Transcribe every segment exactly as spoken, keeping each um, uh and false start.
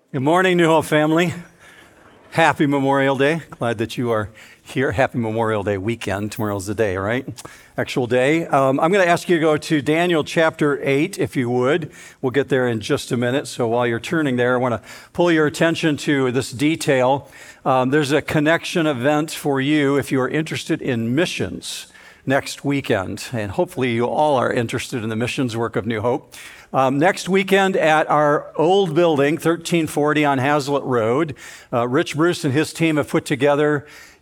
Good morning, New Hope family. Happy Memorial Day. Glad that you are here. Happy Memorial Day weekend. Tomorrow's the day, right? Actual day. Um, I'm going to ask you to go to Daniel chapter eight, if you would. We'll get there in just a minute. So while you're turning there, I want to pull your attention to this detail. Um, there's a connection event for you if you are interested in missions next weekend. And hopefully you all are interested in the missions work of New Hope. Um, next weekend at our old building, thirteen forty on Hazlitt Road, uh, Rich Bruce and his team have put together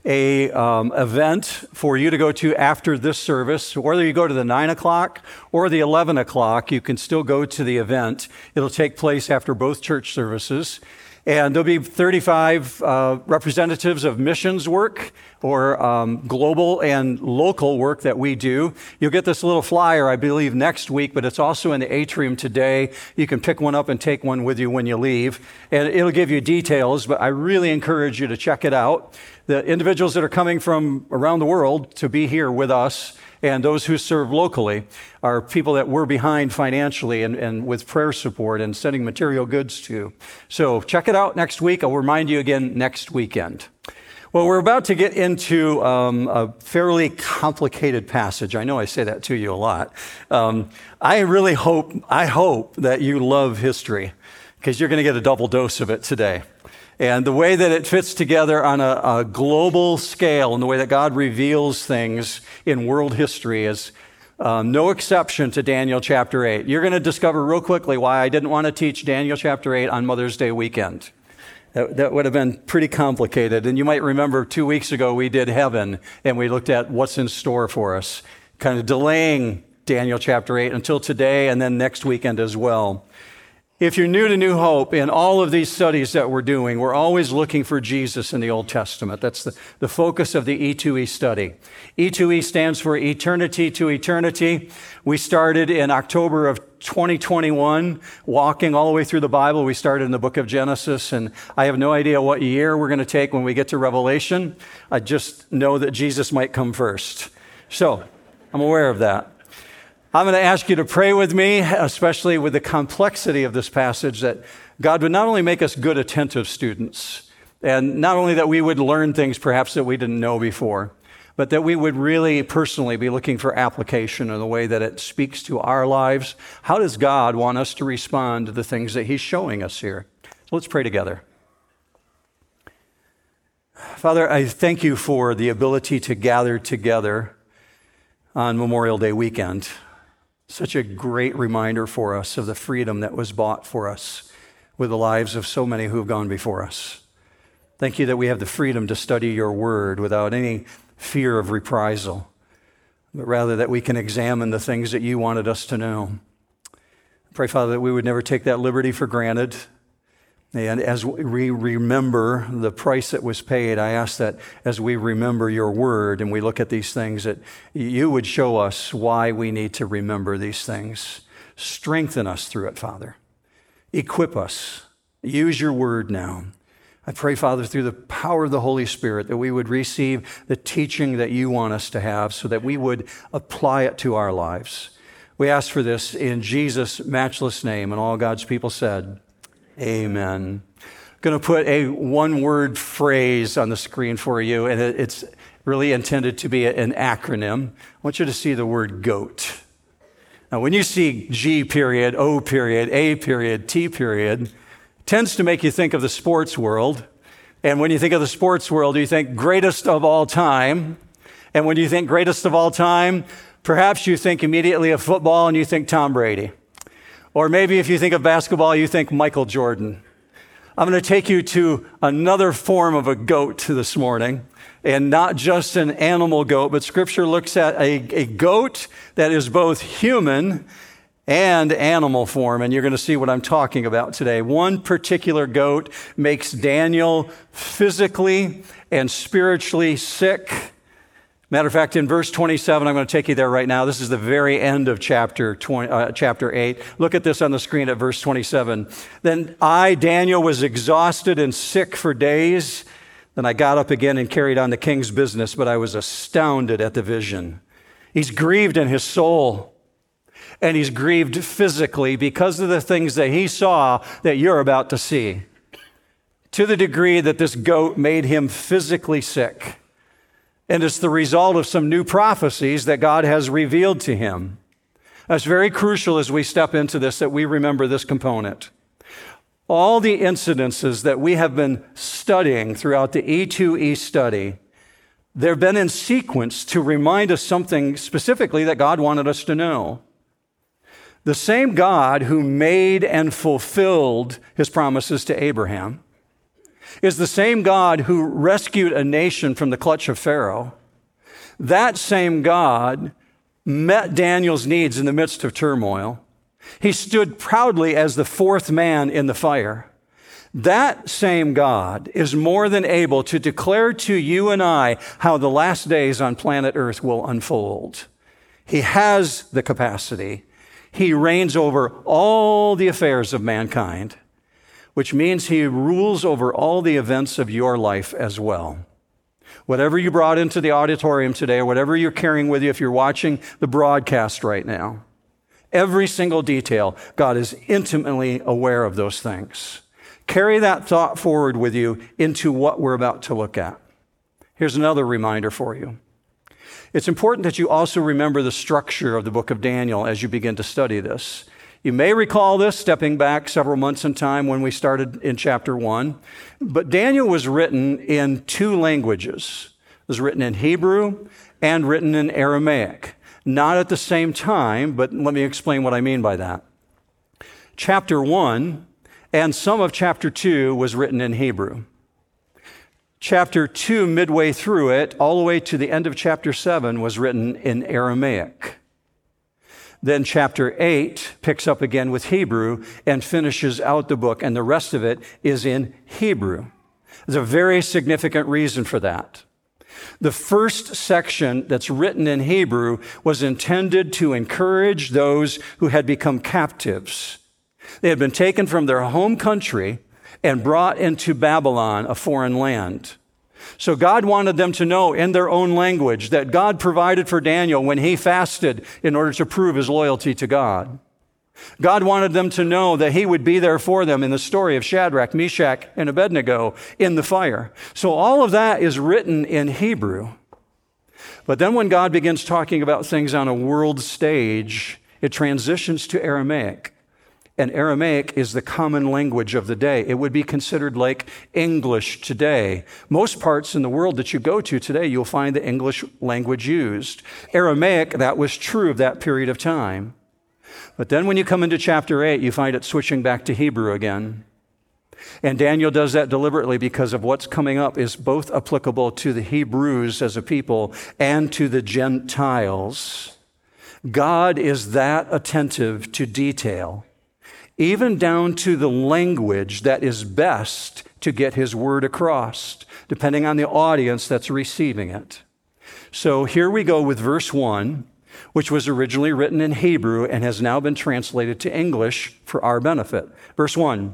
a um, event for you to go to after this service. Whether you go to the nine o'clock or the eleven o'clock, you can still go to the event. It'll take place after both church services. And there'll be thirty-five uh, representatives of missions work or um, global and local work that we do. You'll get this little flyer, I believe, next week, but it's also in the atrium today. You can pick one up and take one with you when you leave. And it'll give you details, but I really encourage you to check it out. The individuals that are coming from around the world to be here with us and those who serve locally are people that we're behind financially and, and with prayer support and sending material goods to. So check it out next week. I'll remind you again next weekend. Well, we're about to get into um, a fairly complicated passage. I know I say that to you a lot. Um, I really hope, I hope that you love history because you're going to get a double dose of it today. And the way that it fits together on a, a global scale and the way that God reveals things in world history is um, no exception to Daniel chapter eight. You're going to discover real quickly why I didn't want to teach Daniel chapter eight on Mother's Day weekend. That, that would have been pretty complicated. And you might remember two weeks ago we did heaven and we looked at what's in store for us, kind of delaying Daniel chapter eight until today and then next weekend as well. If you're new to New Hope, in all of these studies that we're doing, we're always looking for Jesus in the Old Testament. That's the, the focus of the E two E study. E two E stands for Eternity to Eternity. We started in October of twenty twenty-one, walking all the way through the Bible. We started in the book of Genesis, and I have no idea what year we're going to take when we get to Revelation. I just know that Jesus might come first. So, I'm aware of that. I'm going to ask you to pray with me, especially with the complexity of this passage, that God would not only make us good, attentive students, and not only that we would learn things perhaps that we didn't know before, but that we would really personally be looking for application in the way that it speaks to our lives. How does God want us to respond to the things that He's showing us here? So let's pray together. Father, I thank you for the ability to gather together on Memorial Day weekend. Such a great reminder for us of the freedom that was bought for us with the lives of so many who have gone before us. Thank you that we have the freedom to study your word without any fear of reprisal, but rather that we can examine the things that you wanted us to know. I pray, Father, that we would never take that liberty for granted. And as we remember the price that was paid, I ask that as we remember your word and we look at these things, that you would show us why we need to remember these things. Strengthen us through it, Father. Equip us. Use your word now. I pray, Father, through the power of the Holy Spirit, that we would receive the teaching that you want us to have so that we would apply it to our lives. We ask for this in Jesus' matchless name, and all God's people said, amen. I'm going to put a one-word phrase on the screen for you, and it's really intended to be an acronym. I want you to see the word GOAT. Now, when you see G period, O period, A period, T period, it tends to make you think of the sports world. And when you think of the sports world, you think greatest of all time. And when you think greatest of all time, perhaps you think immediately of football and you think Tom Brady. Or maybe if you think of basketball, you think Michael Jordan. I'm going to take you to another form of a goat this morning, and not just an animal goat, but Scripture looks at a, a goat that is both human and animal form, and you're going to see what I'm talking about today. One particular goat makes Daniel physically and spiritually sick. Matter of fact, in verse twenty-seven, I'm going to take you there right now. This is the very end of chapter twenty, uh, chapter eight. Look at this on the screen at verse twenty-seven. Then I, Daniel, was exhausted and sick for days. Then I got up again and carried on the king's business, but I was astounded at the vision. He's grieved in his soul, and he's grieved physically because of the things that he saw that you're about to see. to the degree that this goat made him physically sick. And it's the result of some new prophecies that God has revealed to him. That's very crucial as we step into this, that we remember this component. All the incidences that we have been studying throughout the E two E study, they've been in sequence to remind us something specifically that God wanted us to know. The same God who made and fulfilled his promises to Abraham is the same God who rescued a nation from the clutch of Pharaoh. That same God met Daniel's needs in the midst of turmoil. He stood proudly as the fourth man in the fire. That same God is more than able to declare to you and I how the last days on planet Earth will unfold. He has the capacity. He reigns over all the affairs of mankind, which means he rules over all the events of your life as well. Whatever you brought into the auditorium today, or whatever you're carrying with you if you're watching the broadcast right now, every single detail, God is intimately aware of those things. Carry that thought forward with you into what we're about to look at. Here's another reminder for you. It's important that you also remember the structure of the book of Daniel as you begin to study this. You may recall this stepping back several months in time when we started in chapter one, but Daniel was written in two languages. It was written in Hebrew and written in Aramaic. Not at the same time, but let me explain what I mean by that. Chapter one and some of chapter two was written in Hebrew. Chapter two, midway through it, all the way to the end of chapter seven, was written in Aramaic. Then chapter eight picks up again with Hebrew and finishes out the book, and the rest of it is in Hebrew. There's a very significant reason for that. The first section that's written in Hebrew was intended to encourage those who had become captives. They had been taken from their home country and brought into Babylon, a foreign land. So God wanted them to know in their own language that God provided for Daniel when he fasted in order to prove his loyalty to God. God wanted them to know that he would be there for them in the story of Shadrach, Meshach, and Abednego in the fire. So all of that is written in Hebrew. But then when God begins talking about things on a world stage, it transitions to Aramaic. And Aramaic is the common language of the day. It would be considered like English today. Most parts in the world that you go to today, you'll find the English language used. Aramaic, that was true of that period of time. But then when you come into chapter eight, you find it switching back to Hebrew again. And Daniel does that deliberately because of what's coming up is both applicable to the Hebrews as a people and to the Gentiles. God is that attentive to detail, even down to the language that is best to get his word across, depending on the audience that's receiving it. So here we go with verse one, which was originally written in Hebrew and has now been translated to English for our benefit. Verse one,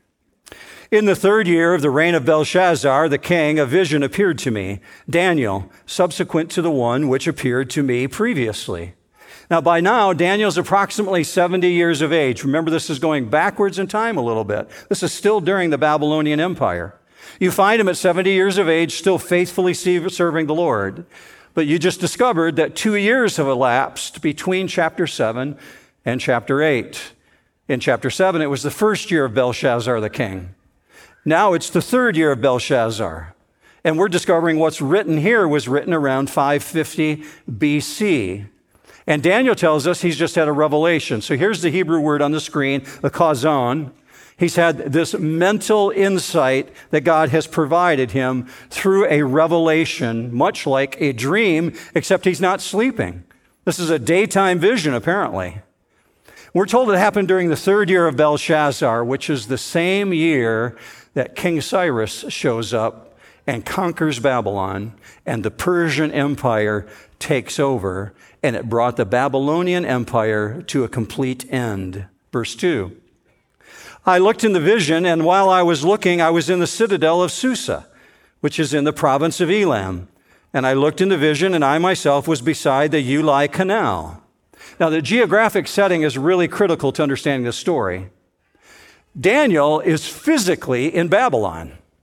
in the third year of the reign of Belshazzar, the king, a vision appeared to me, Daniel, subsequent to the one which appeared to me previously. Now, by now, Daniel's approximately seventy years of age. Remember, this is going backwards in time a little bit. This is still during the Babylonian Empire. You find him at seventy years of age, still faithfully serving the Lord. But you just discovered that two years have elapsed between chapter seven and chapter eight. In chapter seven, it was the first year of Belshazzar the king. Now it's the third year of Belshazzar. And we're discovering what's written here was written around five fifty B C. And Daniel tells us he's just had a revelation. So here's the Hebrew word on the screen, the kazan. He's had this mental insight that God has provided him through a revelation, much like a dream, except he's not sleeping. This is a daytime vision, apparently. We're told it happened during the third year of Belshazzar, which is the same year that King Cyrus shows up and conquers Babylon, and the Persian Empire takes over, and it brought the Babylonian Empire to a complete end. Verse two, I looked in the vision, and while I was looking, I was in the citadel of Susa, which is in the province of Elam. And I looked in the vision, and I myself was beside the Ulai Canal. Now, the geographic setting is really critical to understanding the story. Daniel is physically in Babylon.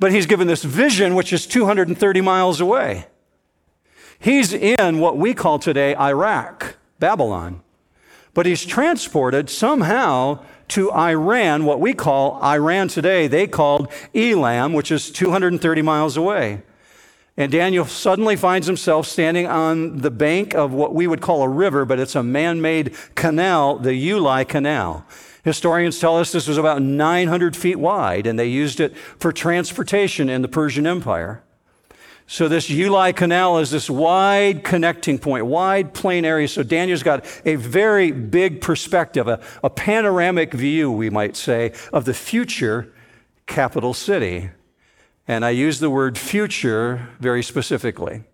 but he's given this vision, which is two hundred thirty miles away. He's in what we call today Iraq, Babylon, but he's transported somehow to Iran, what we call Iran today. They called Elam, which is two hundred thirty miles away. And Daniel suddenly finds himself standing on the bank of what we would call a river, but it's a man-made canal, the Ulai Canal. Historians tell us this was about nine hundred feet wide, and they used it for transportation in the Persian Empire. So this Ulai Canal is this wide connecting point, wide plain area. So Daniel's got a very big perspective, a, a panoramic view, we might say, of the future capital city. And I use the word future very specifically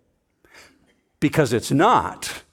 because it's not.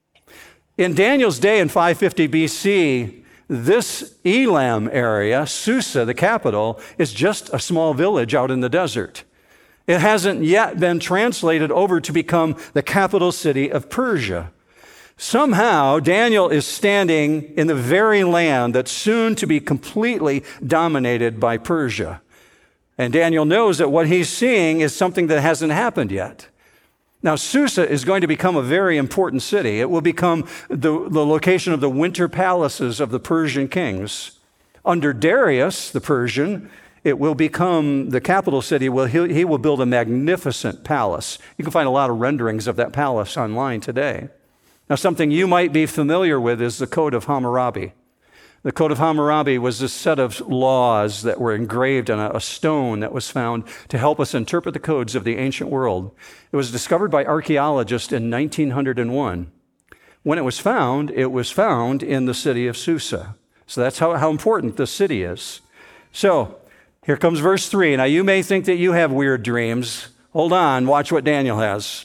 In Daniel's day in five fifty B C, this Elam area, Susa, the capital, is just a small village out in the desert. It hasn't yet been translated over to become the capital city of Persia. Somehow, Daniel is standing in the very land that's soon to be completely dominated by Persia. And Daniel knows that what he's seeing is something that hasn't happened yet. Now, Susa is going to become a very important city. It will become the, the location of the winter palaces of the Persian kings. Under Darius, the Persian, it will become the capital city. Well, he, he will build a magnificent palace. You can find a lot of renderings of that palace online today. Now, something you might be familiar with is the Code of Hammurabi. The Code of Hammurabi was a set of laws that were engraved on a, a stone that was found to help us interpret the codes of the ancient world. It was discovered by archaeologists in nineteen oh one. When it was found, it was found in the city of Susa. So that's how, how important the city is. So, here comes verse three. Now, you may think that you have weird dreams. Hold on, watch what Daniel has.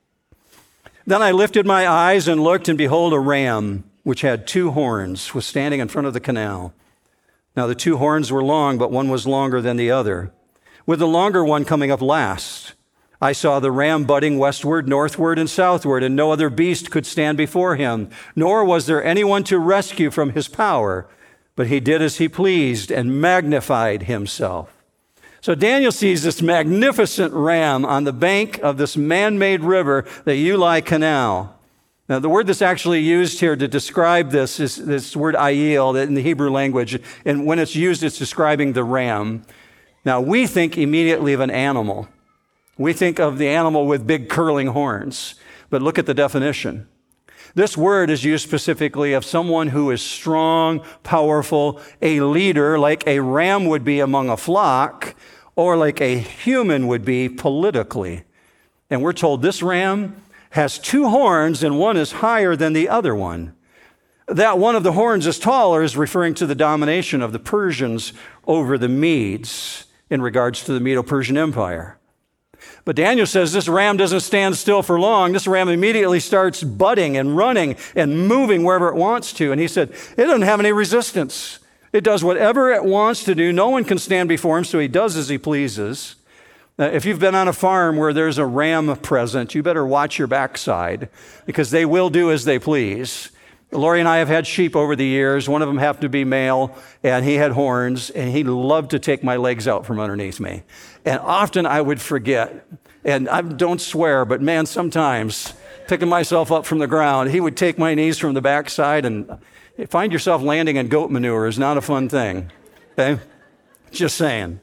Then I lifted my eyes and looked, and behold, a ram, which had two horns, was standing in front of the canal. Now, the two horns were long, but one was longer than the other, with the longer one coming up last. I saw the ram butting westward, northward, and southward, and no other beast could stand before him, nor was there anyone to rescue from his power. But he did as he pleased and magnified himself. So Daniel sees this magnificent ram on the bank of this man-made river, the Ulai Canal. Now, the word that's actually used here to describe this is this word ayil in the Hebrew language. And when it's used, it's describing the ram. Now, we think immediately of an animal. We think of the animal with big curling horns. But look at the definition. This word is used specifically of someone who is strong, powerful, a leader, like a ram would be among a flock, or like a human would be politically. And we're told this ram has two horns, and one is higher than the other one. That one of the horns is taller is referring to the domination of the Persians over the Medes in regards to the Medo-Persian Empire. But Daniel says this ram doesn't stand still for long. This ram immediately starts butting and running and moving wherever it wants to. And he said, it doesn't have any resistance. It does whatever it wants to do. No one can stand before him, so he does as he pleases. Uh, if you've been on a farm where there's a ram present, you better watch your backside because they will do as they please. Lori and I have had sheep over the years. One of them happened to be male, and he had horns, and he loved to take my legs out from underneath me. And often I would forget, and I don't swear, but man, sometimes picking myself up from the ground, he would take my knees from the backside, and find yourself landing in goat manure is not a fun thing. Okay? Just saying.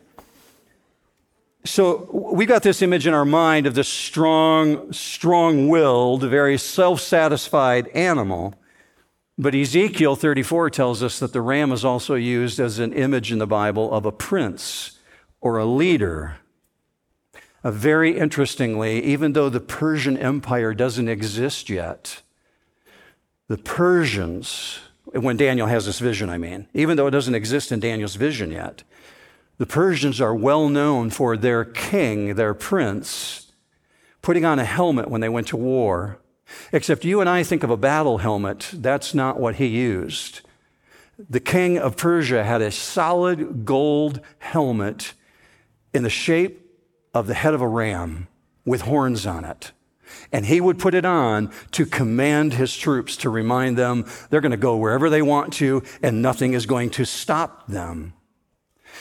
So we got this image in our mind of this strong, strong-willed, very self-satisfied animal. But Ezekiel thirty-four tells us that the ram is also used as an image in the Bible of a prince or a leader. Uh, very interestingly, even though the Persian Empire doesn't exist yet, the Persians, when Daniel has this vision, I mean, even though it doesn't exist in Daniel's vision yet, the Persians are well known for their king, their prince, putting on a helmet when they went to war. Except you and I think of a battle helmet. That's not what he used. The king of Persia had a solid gold helmet in the shape of the head of a ram with horns on it. And he would put it on to command his troops, to remind them they're going to go wherever they want to and nothing is going to stop them.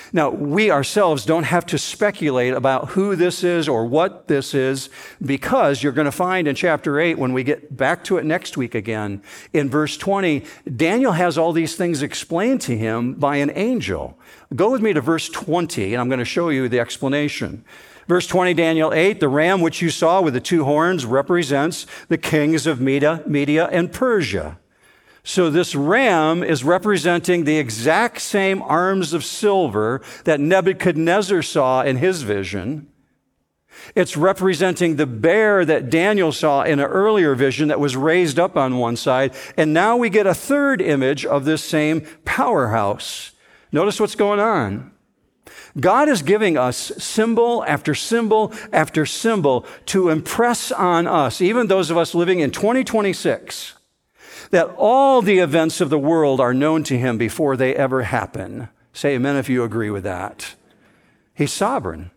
Now, we ourselves don't have to speculate about who this is or what this is, because you're going to find in chapter eight, when we get back to it next week again, in verse twenty, Daniel has all these things explained to him by an angel. Go with me to verse twenty, and I'm going to show you the explanation. Verse twenty, Daniel eight, the ram which you saw with the two horns represents the kings of Media, Media and Persia. So this ram is representing the exact same arms of silver that Nebuchadnezzar saw in his vision. It's representing the bear that Daniel saw in an earlier vision that was raised up on one side. And now we get a third image of this same powerhouse. Notice what's going on. God is giving us symbol after symbol after symbol to impress on us, even those of us living in twenty twenty-six, that all the events of the world are known to him before they ever happen. Say amen if you agree with that. He's sovereign,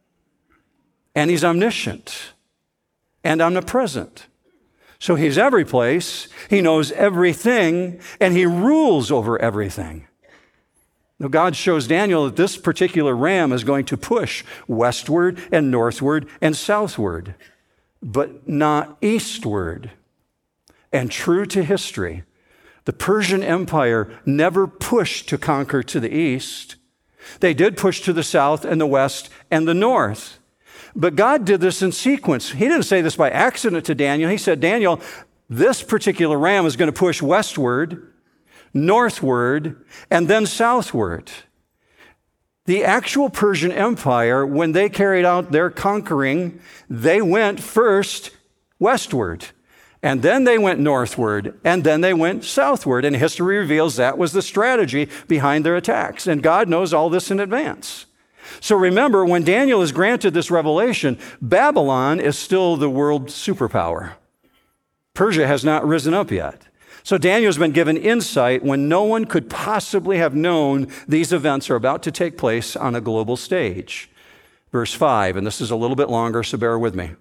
and he's omniscient and omnipresent. So he's every place, he knows everything, and he rules over everything. Now, God shows Daniel that this particular ram is going to push westward and northward and southward, but not eastward. And true to history, the Persian Empire never pushed to conquer to the east. They did push to the south and the west and the north. But God did this in sequence. He didn't say this by accident to Daniel. He said, Daniel, this particular ram is going to push westward, northward, and then southward. The actual Persian Empire, when they carried out their conquering, they went first westward. And then they went northward, and then they went southward. And history reveals that was the strategy behind their attacks. And God knows all this in advance. So remember, when Daniel is granted this revelation, Babylon is still the world superpower. Persia has not risen up yet. So Daniel's been given insight when no one could possibly have known these events are about to take place on a global stage. Verse five, and this is a little bit longer, so bear with me.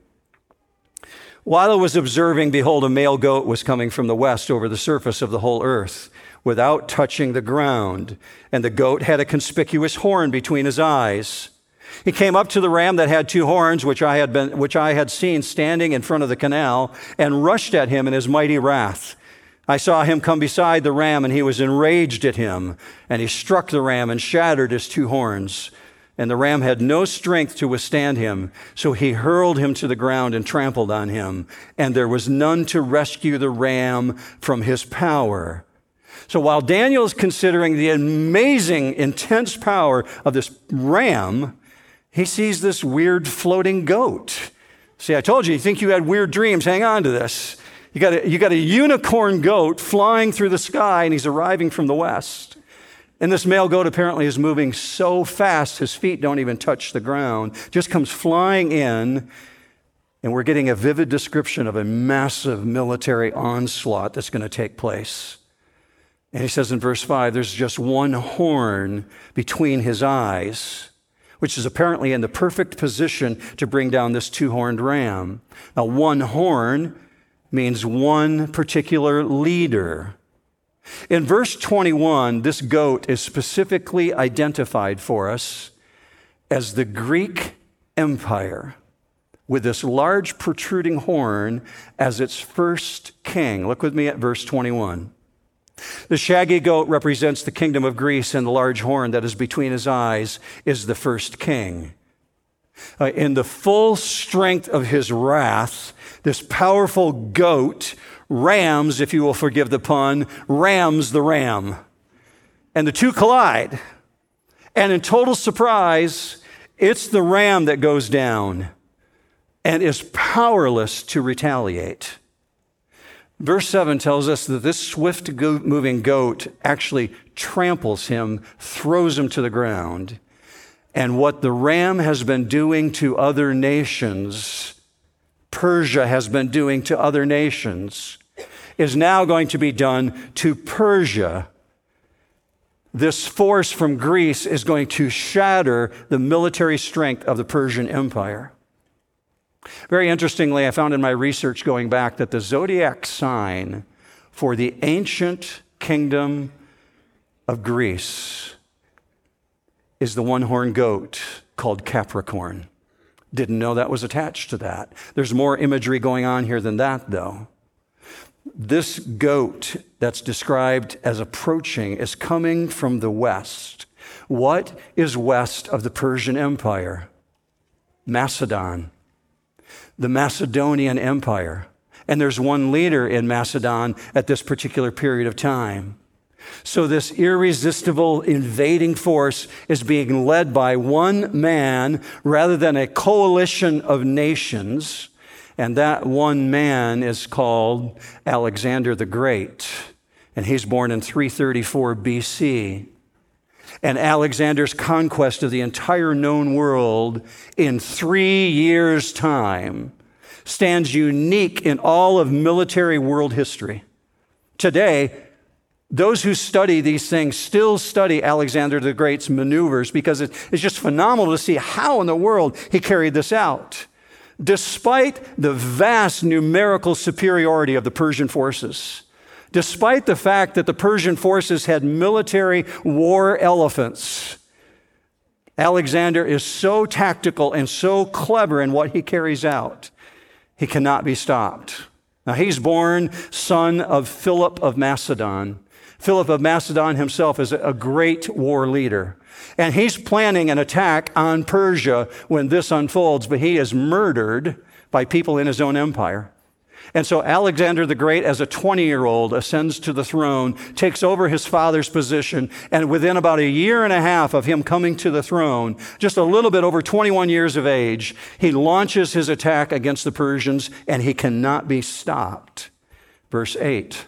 While I was observing, behold, a male goat was coming from the west over the surface of the whole earth without touching the ground. And the goat had a conspicuous horn between his eyes. He came up to the ram that had two horns, which I had been, which I had seen standing in front of the canal, and rushed at him in his mighty wrath. I saw him come beside the ram, and he was enraged at him. And he struck the ram and shattered his two horns. And the ram had no strength to withstand him, so he hurled him to the ground and trampled on him. And there was none to rescue the ram from his power. So while Daniel is considering the amazing, intense power of this ram, he sees this weird floating goat. See, I told you, you think you had weird dreams. Hang on to this. You got a, you got a unicorn goat flying through the sky, and he's arriving from the west. And this male goat apparently is moving so fast, his feet don't even touch the ground, just comes flying in, and we're getting a vivid description of a massive military onslaught that's going to take place. And he says in verse five, there's just one horn between his eyes, which is apparently in the perfect position to bring down this two-horned ram. Now, one horn means one particular leader. In verse twenty-one, this goat is specifically identified for us as the Greek Empire, with this large protruding horn as its first king. Look with me at verse twenty-one. The shaggy goat represents the kingdom of Greece, and the large horn that is between his eyes is the first king. Uh, in the full strength of his wrath, this powerful goat rams, if you will forgive the pun, rams the ram. And the two collide. And in total surprise, it's the ram that goes down and is powerless to retaliate. Verse seven tells us that this swift-moving goat actually tramples him, throws him to the ground. And what the ram has been doing to other nations, Persia has been doing to other nations, is now going to be done to Persia. This force from Greece is going to shatter the military strength of the Persian Empire. Very interestingly, I found in my research going back that the zodiac sign for the ancient kingdom of Greece is the one-horned goat called Capricorn. Didn't know that was attached to that. There's more imagery going on here than that, though. This goat that's described as approaching is coming from the west. What is west of the Persian Empire? Macedon, the Macedonian Empire. And there's one leader in Macedon at this particular period of time. So this irresistible invading force is being led by one man rather than a coalition of nations. And that one man is called Alexander the Great. And he's born in three thirty-four B C. And Alexander's conquest of the entire known world in three years' time stands unique in all of military world history. Today, those who study these things still study Alexander the Great's maneuvers because it's just phenomenal to see how in the world he carried this out. Despite the vast numerical superiority of the Persian forces, despite the fact that the Persian forces had military war elephants, Alexander is so tactical and so clever in what he carries out, he cannot be stopped. Now, he's born son of Philip of Macedon. Philip of Macedon himself is a great war leader. And he's planning an attack on Persia when this unfolds, but he is murdered by people in his own empire. And so Alexander the Great, as a twenty-year-old, ascends to the throne, takes over his father's position, and within about a year and a half of him coming to the throne, just a little bit over twenty-one years of age, he launches his attack against the Persians, and he cannot be stopped. Verse eight.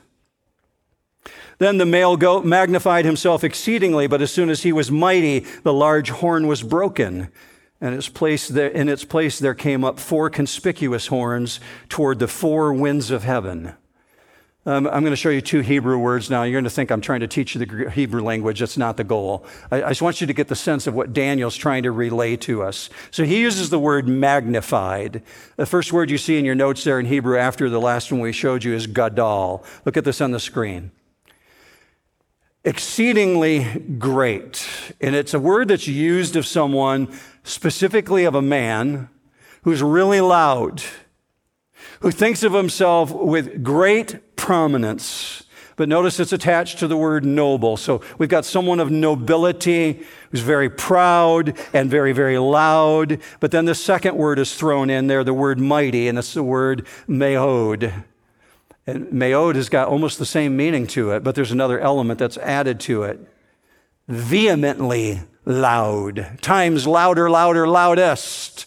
Then the male goat magnified himself exceedingly, but as soon as he was mighty, the large horn was broken. And its place there, in its place there came up four conspicuous horns toward the four winds of heaven. Um, I'm going to show you two Hebrew words now. You're going to think I'm trying to teach you the Hebrew language. That's not the goal. I, I just want you to get the sense of what Daniel's trying to relay to us. So he uses the word magnified. The first word you see in your notes there in Hebrew after the last one we showed you is gadol. Look at this on the screen. Exceedingly great. And it's a word that's used of someone, specifically of a man, who's really loud, who thinks of himself with great prominence. But notice it's attached to the word noble. So we've got someone of nobility who's very proud and very, very loud. But then the second word is thrown in there, the word mighty, and it's the word meod. And meod has got almost the same meaning to it, but there's another element that's added to it. Vehemently loud. Times louder, louder, loudest.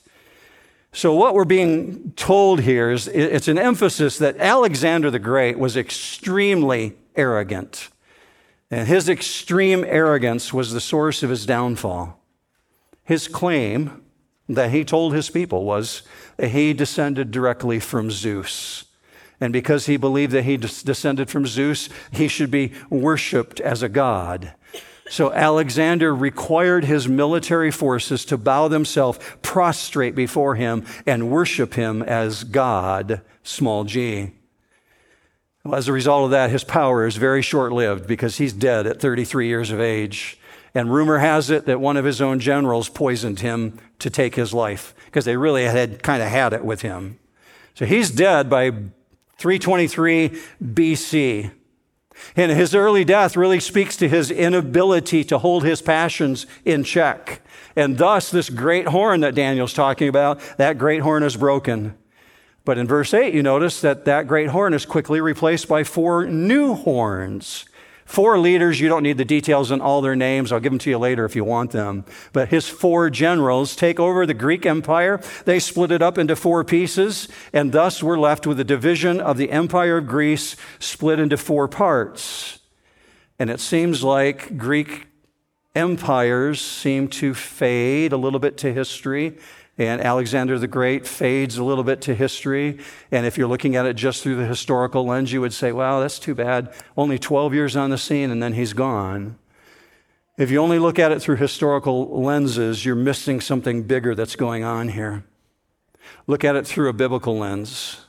So what we're being told here is it's an emphasis that Alexander the Great was extremely arrogant. And his extreme arrogance was the source of his downfall. His claim that he told his people was that he descended directly from Zeus. And because he believed that he descended from Zeus, he should be worshiped as a god. So Alexander required his military forces to bow themselves prostrate before him and worship him as God, small g. Well, as a result of that, his power is very short-lived because he's dead at thirty-three years of age. And rumor has it that one of his own generals poisoned him to take his life because they really had kind of had it with him. So he's dead by three twenty-three B C. And his early death really speaks to his inability to hold his passions in check. And thus, this great horn that Daniel's talking about, that great horn is broken. But in verse eight, you notice that that great horn is quickly replaced by four new horns. Four leaders, you don't need the details on all their names. I'll give them to you later if you want them. But his four generals take over the Greek Empire. They split it up into four pieces, and thus we're left with a division of the Empire of Greece split into four parts. And it seems like Greek empires seem to fade a little bit to history. And Alexander the Great fades a little bit to history. And if you're looking at it just through the historical lens, you would say, wow, that's too bad. Only twelve years on the scene and then he's gone. If you only look at it through historical lenses, you're missing something bigger that's going on here. Look at it through a biblical lens.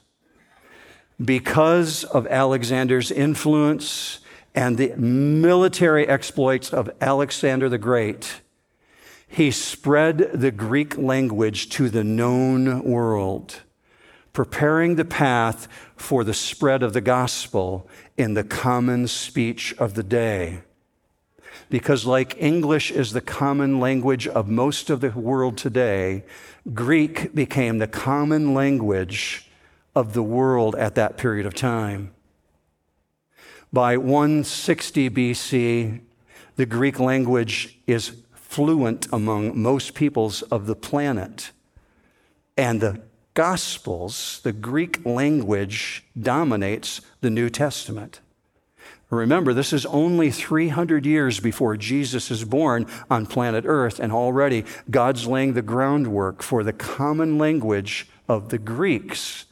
Because of Alexander's influence and the military exploits of Alexander the Great, he spread the Greek language to the known world, preparing the path for the spread of the gospel in the common speech of the day. Because like English is the common language of most of the world today, Greek became the common language of the world at that period of time. By one sixty B C, the Greek language is fluent among most peoples of the planet. And the Gospels, the Greek language, dominates the New Testament. Remember, this is only three hundred years before Jesus is born on planet Earth, and already God's laying the groundwork for the common language of the Greeks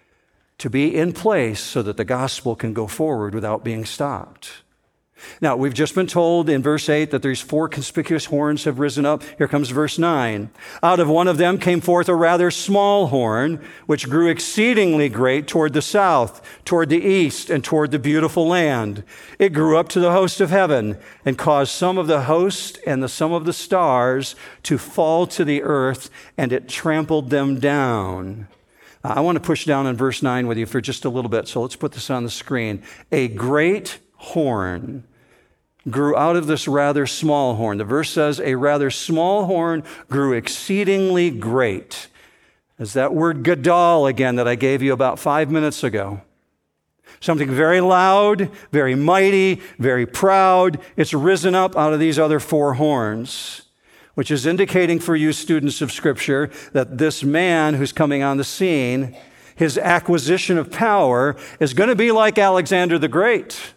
to be in place so that the gospel can go forward without being stopped. Now, we've just been told in verse eight that these four conspicuous horns have risen up. Here comes verse nine. Out of one of them came forth a rather small horn, which grew exceedingly great toward the south, toward the east, and toward the beautiful land. It grew up to the host of heaven and caused some of the host and the some of the stars to fall to the earth, and it trampled them down. I want to push down on verse nine with you for just a little bit, so let's put this on the screen. A great horn grew out of this rather small horn. The verse says, a rather small horn grew exceedingly great. There's that word gadol again that I gave you about five minutes ago. Something very loud, very mighty, very proud. It's risen up out of these other four horns, which is indicating for you students of Scripture that this man who's coming on the scene, his acquisition of power is going to be like Alexander the Great.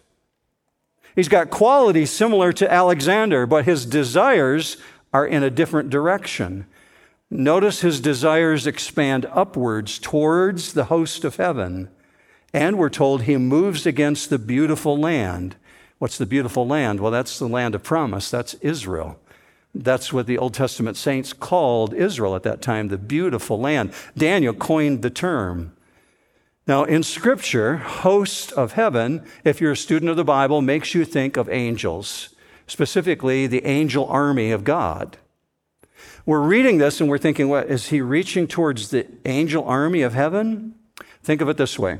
He's got qualities similar to Alexander, but his desires are in a different direction. Notice his desires expand upwards towards the host of heaven. And we're told he moves against the beautiful land. What's the beautiful land? Well, that's the land of promise. That's Israel. That's what the Old Testament saints called Israel at that time, the beautiful land. Daniel coined the term. Now, in Scripture, host of heaven, if you're a student of the Bible, makes you think of angels, specifically the angel army of God. We're reading this and we're thinking, what, is he reaching towards the angel army of heaven? Think of it this way.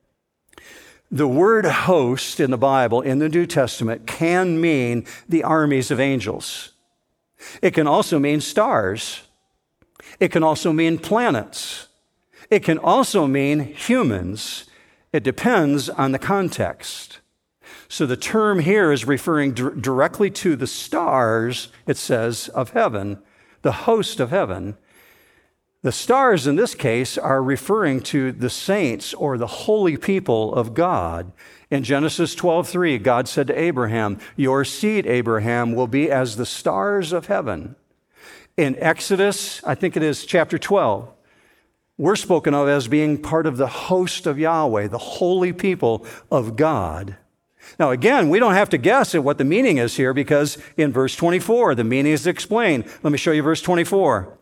The word host in the Bible, in the New Testament, can mean the armies of angels. It can also mean stars. It can also mean planets. It can also mean humans. It depends on the context. So the term here is referring d- directly to the stars, it says, of heaven, the host of heaven. The stars in this case are referring to the saints or the holy people of God. In Genesis twelve three, God said to Abraham, your seed, Abraham, will be as the stars of heaven. In Exodus, I think it is chapter twelve, we're spoken of as being part of the host of Yahweh, the holy people of God. Now, again, we don't have to guess at what the meaning is here because in verse twenty-four, the meaning is explained. Let me show you verse twenty-four.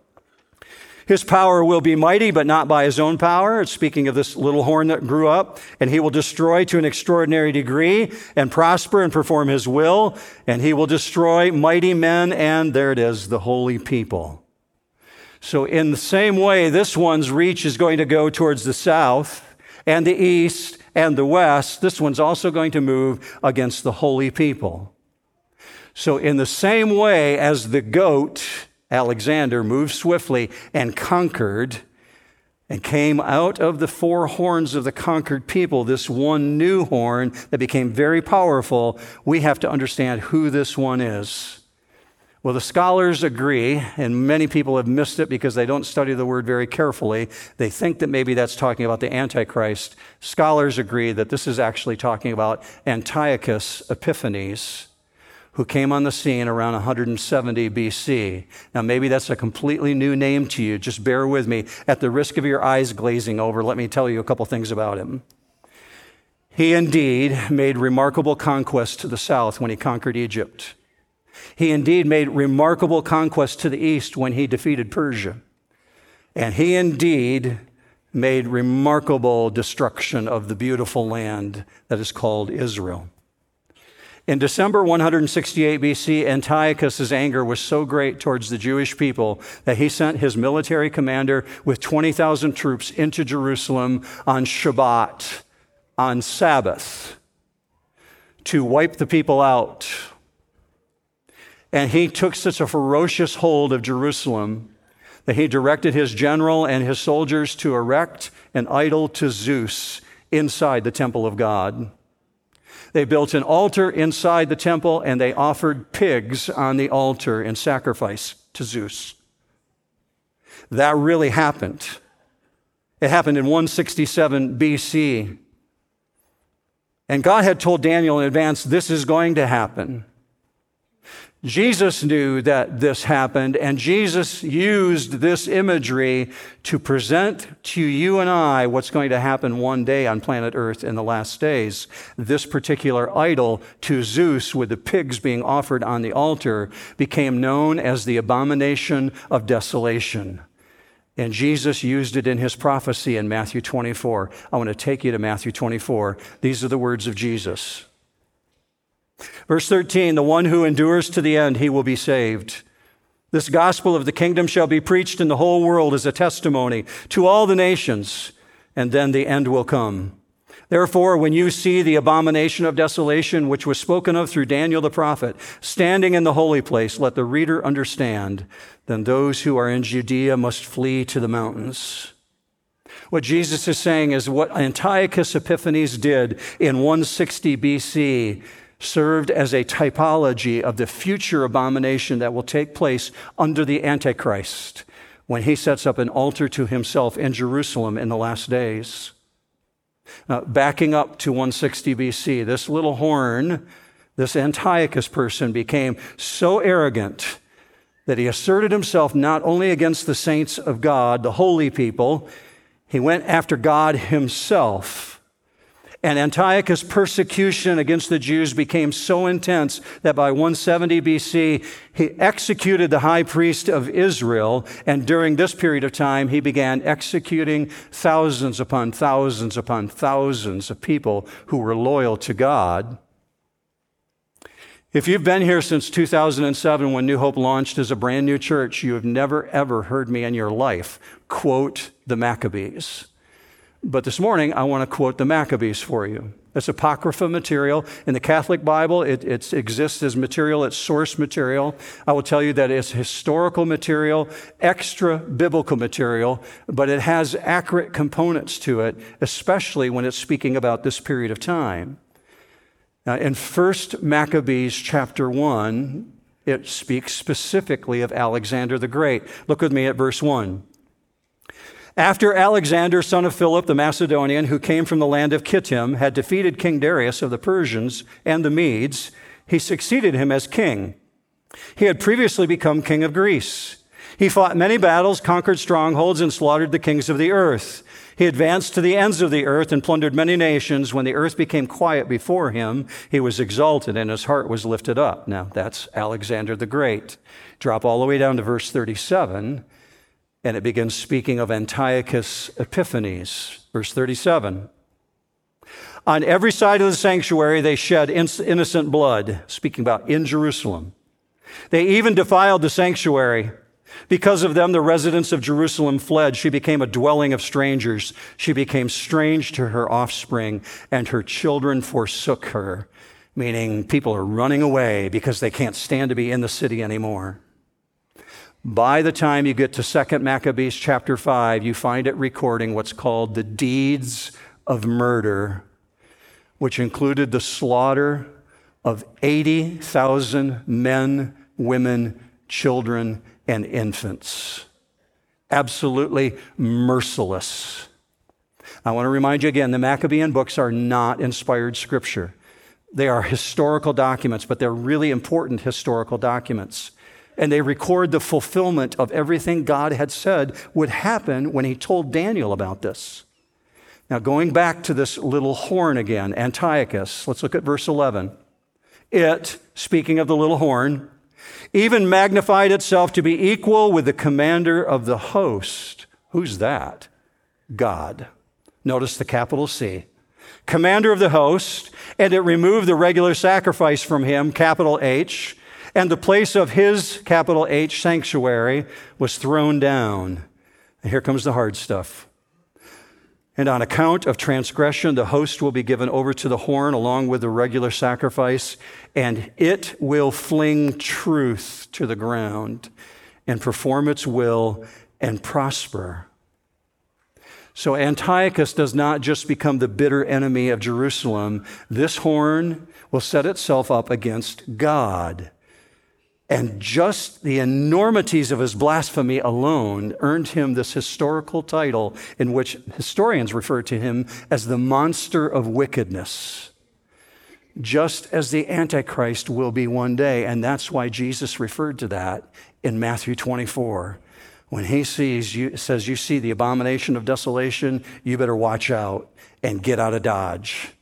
His power will be mighty, but not by his own power. It's speaking of this little horn that grew up, and he will destroy to an extraordinary degree and prosper and perform his will, and he will destroy mighty men, and there it is, the holy people. So in the same way, this one's reach is going to go towards the south and the east and the west. This one's also going to move against the holy people. So in the same way as the goat, Alexander, moved swiftly and conquered and came out of the four horns of the conquered people, this one new horn that became very powerful, we have to understand who this one is. Well, the scholars agree, and many people have missed it because they don't study the word very carefully. They think that maybe that's talking about the Antichrist. Scholars agree that this is actually talking about Antiochus Epiphanes, who came on the scene around one hundred seventy B C. Now, maybe that's a completely new name to you. Just bear with me. At the risk of your eyes glazing over, let me tell you a couple things about him. He indeed made remarkable conquests to the south when he conquered Egypt. He indeed made remarkable conquests to the east when he defeated Persia. And he indeed made remarkable destruction of the beautiful land that is called Israel. In December one sixty-eight B C, Antiochus' anger was so great towards the Jewish people that he sent his military commander with twenty thousand troops into Jerusalem on Shabbat, on Sabbath, to wipe the people out. And he took such a ferocious hold of Jerusalem that he directed his general and his soldiers to erect an idol to Zeus inside the temple of God. They built an altar inside the temple, and they offered pigs on the altar in sacrifice to Zeus. That really happened. It happened in one sixty-seven B C. And God had told Daniel in advance, this is going to happen. Jesus knew that this happened, and Jesus used this imagery to present to you and I what's going to happen one day on planet Earth in the last days. This particular idol to Zeus, with the pigs being offered on the altar, became known as the abomination of desolation. And Jesus used it in his prophecy in Matthew twenty-four. I want to take you to Matthew twenty-four. These are the words of Jesus. Verse thirteen, the one who endures to the end, he will be saved. This gospel of the kingdom shall be preached in the whole world as a testimony to all the nations, and then the end will come. Therefore, when you see the abomination of desolation, which was spoken of through Daniel the prophet, standing in the holy place, let the reader understand. Then those who are in Judea must flee to the mountains. What Jesus is saying is what Antiochus Epiphanes did in one sixty B C served as a typology of the future abomination that will take place under the Antichrist when he sets up an altar to himself in Jerusalem in the last days. Now, backing up to one sixty B C, this little horn, this Antiochus person became so arrogant that he asserted himself not only against the saints of God, the holy people, he went after God himself. And Antiochus' persecution against the Jews became so intense that by one seventy B C, he executed the high priest of Israel. And during this period of time, he began executing thousands upon thousands upon thousands of people who were loyal to God. If you've been here since two thousand seven, when New Hope launched as a brand new church, you have never, ever heard me in your life quote the Maccabees. But this morning, I want to quote the Maccabees for you. It's Apocrypha material. In the Catholic Bible, it, it exists as material, it's source material. I will tell you that it's historical material, extra biblical material, but it has accurate components to it, especially when it's speaking about this period of time. Now, in First Maccabees chapter one, it speaks specifically of Alexander the Great. Look with me at verse one. After Alexander, son of Philip the Macedonian, who came from the land of Kittim, had defeated King Darius of the Persians and the Medes, he succeeded him as king. He had previously become king of Greece. He fought many battles, conquered strongholds, and slaughtered the kings of the earth. He advanced to the ends of the earth and plundered many nations. When the earth became quiet before him, he was exalted and his heart was lifted up. Now, that's Alexander the Great. Drop all the way down to verse thirty-seven. And it begins speaking of Antiochus Epiphanes. Verse thirty-seven. On every side of the sanctuary, they shed innocent blood, speaking about in Jerusalem. They even defiled the sanctuary. Because of them, the residents of Jerusalem fled. She became a dwelling of strangers. She became strange to her offspring, and her children forsook her, meaning people are running away because they can't stand to be in the city anymore. By the time you get to Second Maccabees chapter five, you find it recording what's called the deeds of murder, which included the slaughter of eighty thousand men, women, children, and infants. Absolutely merciless. I want to remind you again, the Maccabean books are not inspired scripture. They are historical documents, but they're really important historical documents. And they record the fulfillment of everything God had said would happen when he told Daniel about this. Now, going back to this little horn again, Antiochus, let's look at verse eleven. It, speaking of the little horn, even magnified itself to be equal with the commander of the host. Who's that? God. Notice the capital C. commander of the host, and it removed the regular sacrifice from him, capital H, and the place of his, capital H, sanctuary was thrown down. And here comes the hard stuff. And on account of transgression, the host will be given over to the horn along with the regular sacrifice, and it will fling truth to the ground and perform its will and prosper. So Antiochus does not just become the bitter enemy of Jerusalem. This horn will set itself up against God. And just the enormities of his blasphemy alone earned him this historical title in which historians refer to him as the monster of wickedness, just as the Antichrist will be one day. And that's why Jesus referred to that in Matthew twenty-four. When he sees you, says, you see the abomination of desolation, you better watch out and get out of Dodge.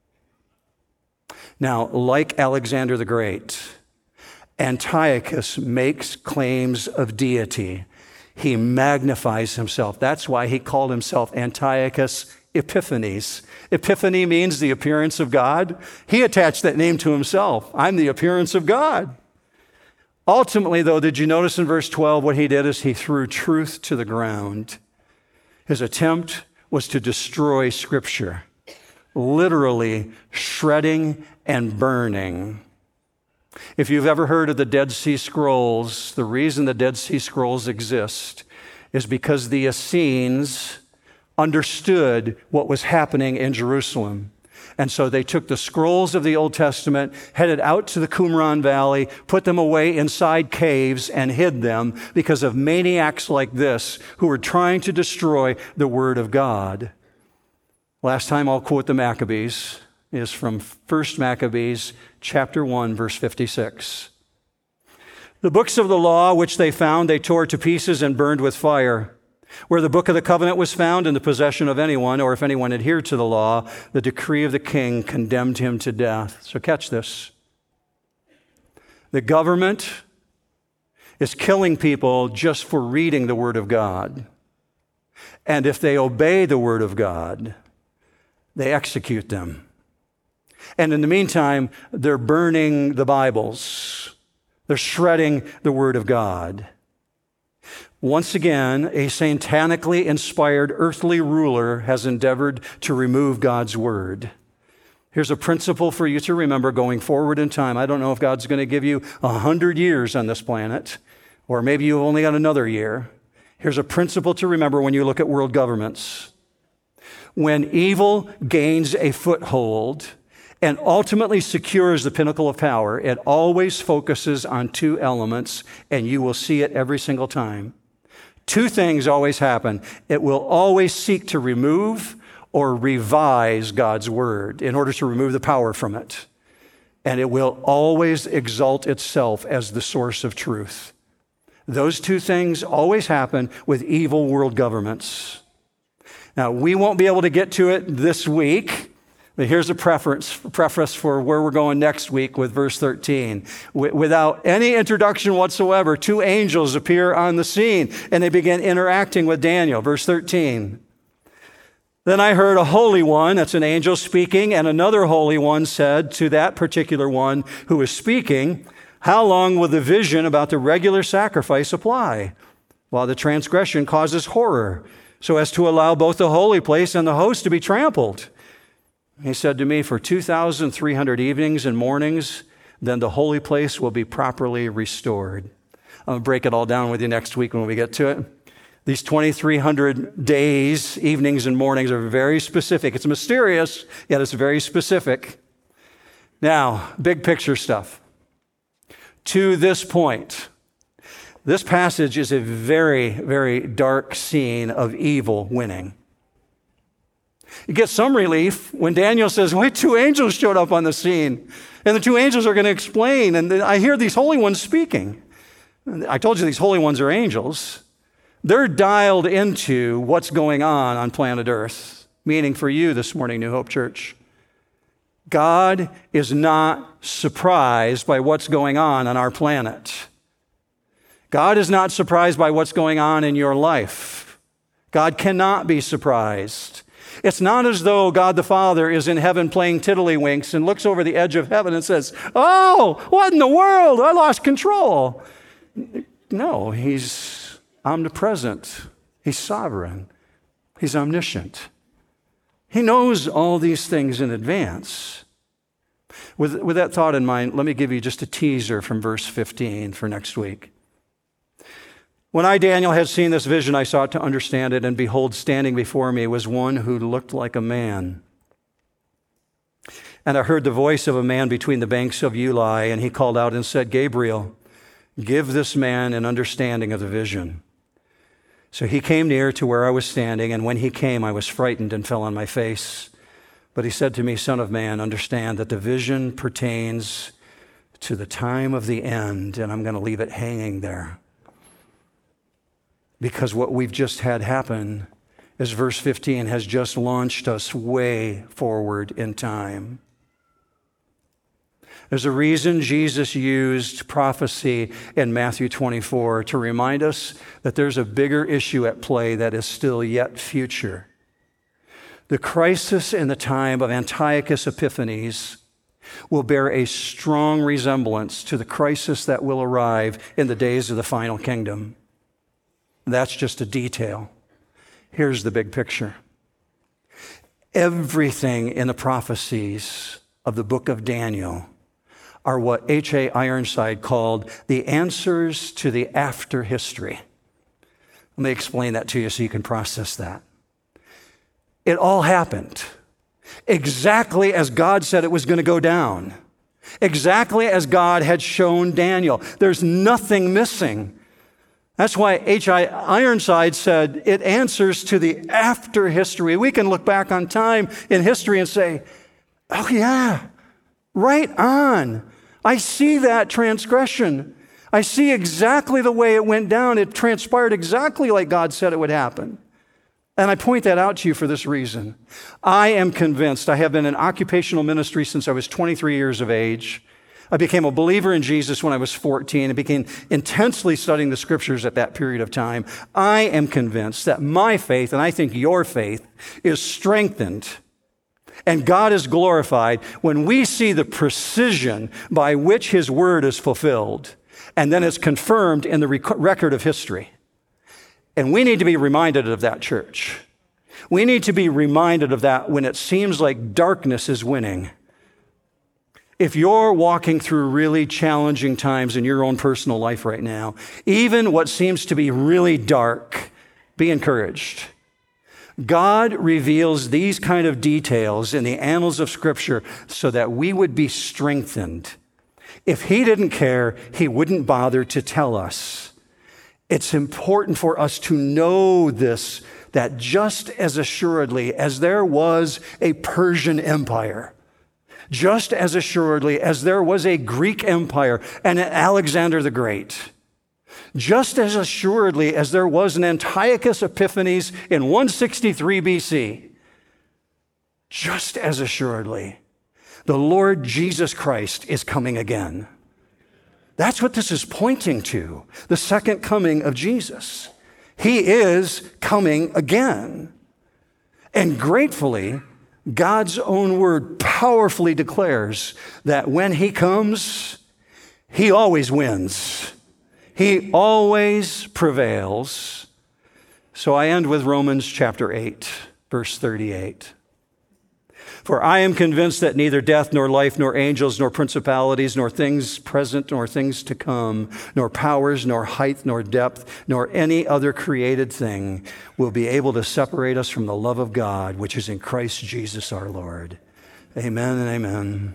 Now, like Alexander the Great, Antiochus makes claims of deity. He magnifies himself. That's why he called himself Antiochus Epiphanes. Epiphany means the appearance of God. He attached that name to himself. I'm the appearance of God. Ultimately, though, did you notice in verse twelve what he did is he threw truth to the ground. His attempt was to destroy Scripture, literally shredding and burning. If you've ever heard of the Dead Sea Scrolls, the reason the Dead Sea Scrolls exist is because the Essenes understood what was happening in Jerusalem. And so they took the scrolls of the Old Testament, headed out to the Qumran Valley, put them away inside caves, and hid them because of maniacs like this who were trying to destroy the Word of God. Last time I'll quote the Maccabees is from First Maccabees, chapter one, verse fifty-six. The books of the law which they found, they tore to pieces and burned with fire. Where the book of the covenant was found in the possession of anyone, or if anyone adhered to the law, the decree of the king condemned him to death. So catch this. The government is killing people just for reading the Word of God. And if they obey the Word of God, they execute them. And in the meantime, they're burning the Bibles. They're shredding the Word of God. Once again, a satanically inspired earthly ruler has endeavored to remove God's Word. Here's a principle for you to remember going forward in time. I don't know if God's going to give you a hundred years on this planet, or maybe you've only got another year. Here's a principle to remember when you look at world governments. When evil gains a foothold and ultimately secures the pinnacle of power, it always focuses on two elements, and you will see it every single time. Two things always happen. It will always seek to remove or revise God's Word in order to remove the power from it. And it will always exalt itself as the source of truth. Those two things always happen with evil world governments. Now, we won't be able to get to it this week, but here's a preference, preface for where we're going next week with verse thirteen. Without any introduction whatsoever, two angels appear on the scene, and they begin interacting with Daniel. Verse thirteen. Then I heard a holy one, that's an angel speaking, and another holy one said to that particular one who was speaking, how long will the vision about the regular sacrifice apply, while the transgression causes horror, so as to allow both the holy place and the host to be trampled? He said to me, for two thousand three hundred evenings and mornings, then the holy place will be properly restored. I'm going to break it all down with you next week when we get to it. These twenty-three hundred days, evenings and mornings are very specific. It's mysterious, yet it's very specific. Now, big picture stuff. To this point, this passage is a very, very dark scene of evil winning. You get some relief when Daniel says, wait, two angels showed up on the scene. And the two angels are going to explain. And I hear these holy ones speaking. I told you these holy ones are angels. They're dialed into what's going on on planet Earth. Meaning for you this morning, New Hope Church, God is not surprised by what's going on on our planet. God is not surprised by what's going on in your life. God cannot be surprised. It's not as though God the Father is in heaven playing tiddlywinks and looks over the edge of heaven and says, oh, what in the world? I lost control. No, he's omnipresent. He's sovereign. He's omniscient. He knows all these things in advance. With, with that thought in mind, let me give you just a teaser from verse fifteen for next week. When I, Daniel, had seen this vision, I sought to understand it, and behold, standing before me was one who looked like a man. And I heard the voice of a man between the banks of Ulai, and he called out and said, Gabriel, give this man an understanding of the vision. So he came near to where I was standing, and when he came, I was frightened and fell on my face. But he said to me, Son of man, understand that the vision pertains to the time of the end, and I'm going to leave it hanging there. Because what we've just had happen is verse fifteen has just launched us way forward in time. There's a reason Jesus used prophecy in Matthew twenty-four to remind us that there's a bigger issue at play that is still yet future. The crisis in the time of Antiochus Epiphanes will bear a strong resemblance to the crisis that will arrive in the days of the final kingdom. That's just a detail. Here's the big picture. Everything in the prophecies of the book of Daniel are what H A Ironside called the answers to the after history. Let me explain that to you so you can process that. It all happened exactly as God said it was going to go down, exactly as God had shown Daniel. There's nothing missing. That's why H I Ironside said it answers to the after history. We can look back on time in history and say, oh yeah, right on. I see that transgression. I see exactly the way it went down. It transpired exactly like God said it would happen. And I point that out to you for this reason. I am convinced, I have been in occupational ministry since I was twenty-three years of age. I became a believer in Jesus when I was fourteen and began intensely studying the scriptures at that period of time. I am convinced that my faith, and I think your faith, is strengthened and God is glorified when we see the precision by which his word is fulfilled, and then it's confirmed in the rec- record of history. And we need to be reminded of that, church. We need to be reminded of that when it seems like darkness is winning. If you're walking through really challenging times in your own personal life right now, even what seems to be really dark, be encouraged. God reveals these kind of details in the annals of Scripture so that we would be strengthened. If he didn't care, he wouldn't bother to tell us. It's important for us to know this, that just as assuredly as there was a Persian Empire, just as assuredly as there was a Greek Empire and an Alexander the Great, just as assuredly as there was an Antiochus Epiphanes in one sixty-three B C, just as assuredly, the Lord Jesus Christ is coming again. That's what this is pointing to, the second coming of Jesus. He is coming again. And gratefully, God's own word powerfully declares that when he comes, he always wins. He always prevails. So I end with Romans chapter eight, verse thirty-eight. For I am convinced that neither death, nor life, nor angels, nor principalities, nor things present, nor things to come, nor powers, nor height, nor depth, nor any other created thing will be able to separate us from the love of God, which is in Christ Jesus our Lord. Amen and amen.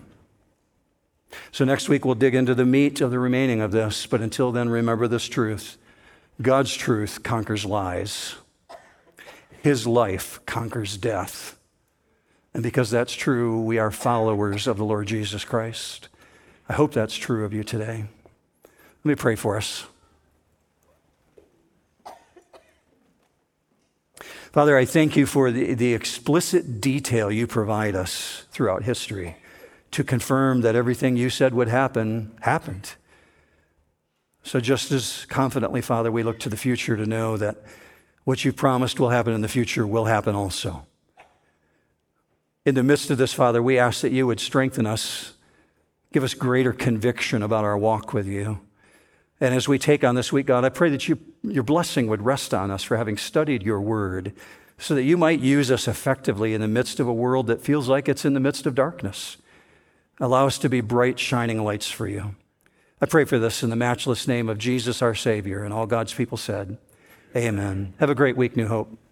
So next week we'll dig into the meat of the remaining of this, but until then, remember this truth. God's truth conquers lies. His life conquers death. And because that's true, we are followers of the Lord Jesus Christ. I hope that's true of you today. Let me pray for us. Father, I thank you for the, the explicit detail you provide us throughout history to confirm that everything you said would happen, happened. So just as confidently, Father, we look to the future to know that what you promised will happen in the future will happen also. In the midst of this, Father, we ask that you would strengthen us, give us greater conviction about our walk with you. And as we take on this week, God, I pray that you, your blessing would rest on us for having studied your word, so that you might use us effectively in the midst of a world that feels like it's in the midst of darkness. Allow us to be bright, shining lights for you. I pray for this in the matchless name of Jesus, our Savior, and all God's people said, amen. Have a great week, New Hope.